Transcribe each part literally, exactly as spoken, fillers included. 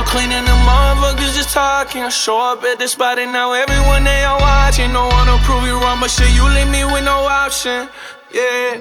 clean and the motherfuckers just talking. I show up at the spot and now everyone they are watching. No one to prove you wrong, but shit, you leave me with no option. Yeah,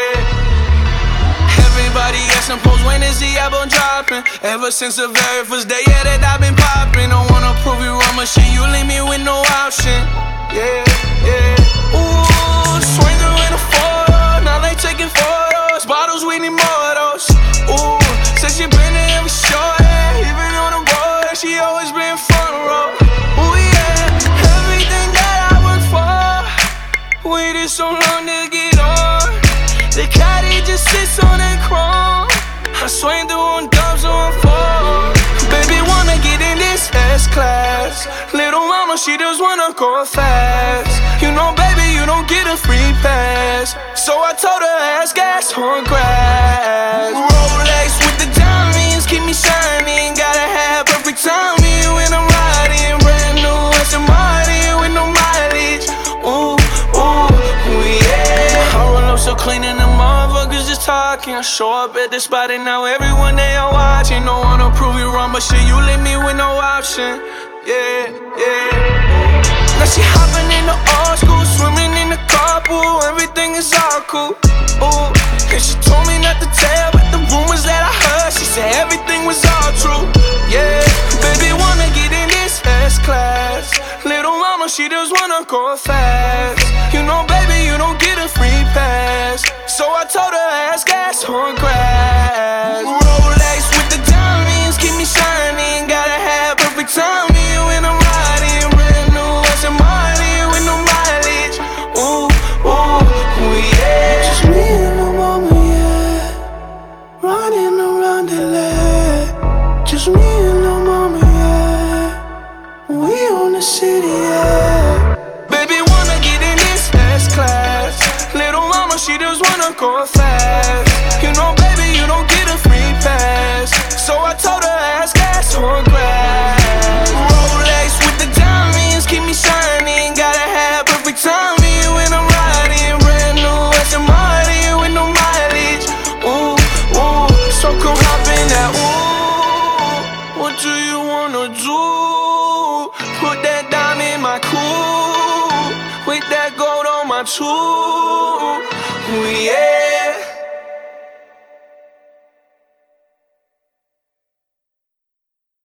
yeah. Everybody asking Pose, when is the album dropping? Ever since the very first day, yeah, that I've been popping. Don't wanna prove you wrong, but shit, you leave me with no option. Yeah, yeah. Ooh, swing through in a photo, now they taking photos. Bottles, we need more of those. Ooh, said she been to every show, yeah. Even on the road, and she always been front row. Ooh, yeah, everything that I work for, waited so long to get on. The caddy just sits on that chrome. I swing through on dubs on four. Baby wanna get in this S-Class. Little mama, she just wanna go fast. You know, baby, you don't get a free pass. So I told her, ass gas on grass. Rolex with the diamonds, keep me shining. Gotta have perfect timing when I'm riding. Brand new Aston Martin with no mileage. Ooh, ooh, ooh, yeah. I roll up so clean and the motherfuckers just talking. I show up at the spot and now everyone they are watching. No one to prove you wrong, but shit, you leave me with no option. Yeah, yeah. Now she hopping in the old school, swimming in the carpool. Everything is all cool. Ooh, and she told me not to tell, but the rumors that I heard, she said everything was all true. Yeah, baby wanna get in this S-Class. Little mama, she just wanna go fast. You know, baby, you don't get a free pass. So I told her, ass gas on grass. Rolex with the diamonds, keep me shining. Gotta have perfect timing when I'm riding. Brand new Aston Martin with no mileage. Ooh, ooh, ooh, yeah. Just me and the mama, yeah. Running around the lake. Just me and the mama, yeah. We on the city, yeah. Baby wanna get in this S-Class. Little mama, she just wanna go fast. You know, baby, you don't get a free pass. So I told her, ass gas on grass. Rolex with the diamonds, keep me shining. Gotta have perfect timing when I'm riding. Brand new Aston Martin with no mileage. Ooh, ooh, so come hop in that. Ooh, what do you wanna do? Put that dime in my coupe, with that gold on my tooth. Ooh, yeah.